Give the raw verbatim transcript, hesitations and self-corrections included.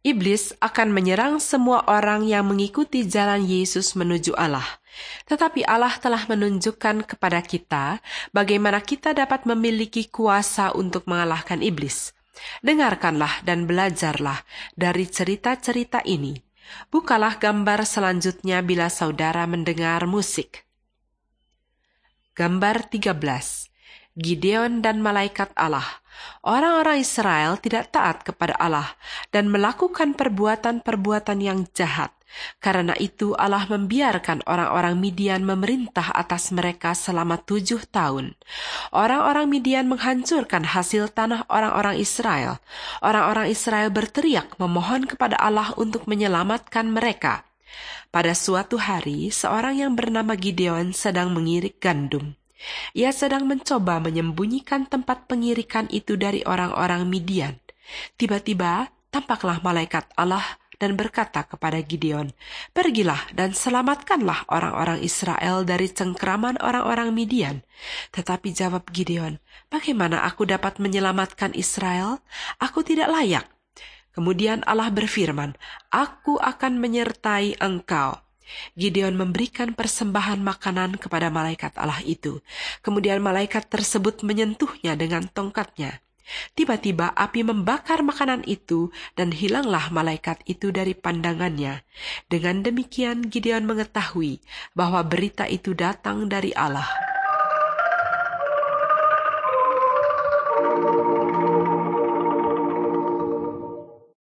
Iblis akan menyerang semua orang yang mengikuti jalan Yesus menuju Allah. Tetapi Allah telah menunjukkan kepada kita bagaimana kita dapat memiliki kuasa untuk mengalahkan iblis. Dengarkanlah dan belajarlah dari cerita-cerita ini. Bukalah gambar selanjutnya bila saudara mendengar musik. Gambar tiga belas. Gideon dan malaikat Allah. Orang-orang Israel tidak taat kepada Allah dan melakukan perbuatan-perbuatan yang jahat. Karena itu Allah membiarkan orang-orang Midian memerintah atas mereka selama tujuh tahun. Orang-orang Midian menghancurkan hasil tanah orang-orang Israel. Orang-orang Israel berteriak memohon kepada Allah untuk menyelamatkan mereka. Pada suatu hari, seorang yang bernama Gideon sedang mengirik gandum. Ia sedang mencoba menyembunyikan tempat pengirikan itu dari orang-orang Midian. Tiba-tiba tampaklah malaikat Allah dan berkata kepada Gideon, "Pergilah dan selamatkanlah orang-orang Israel dari cengkraman orang-orang Midian." Tetapi jawab Gideon, "Bagaimana aku dapat menyelamatkan Israel? Aku tidak layak." Kemudian Allah berfirman, "Aku akan menyertai engkau." Gideon memberikan persembahan makanan kepada malaikat Allah itu. Kemudian malaikat tersebut menyentuhnya dengan tongkatnya. Tiba-tiba api membakar makanan itu dan hilanglah malaikat itu dari pandangannya. Dengan demikian Gideon mengetahui bahwa berita itu datang dari Allah.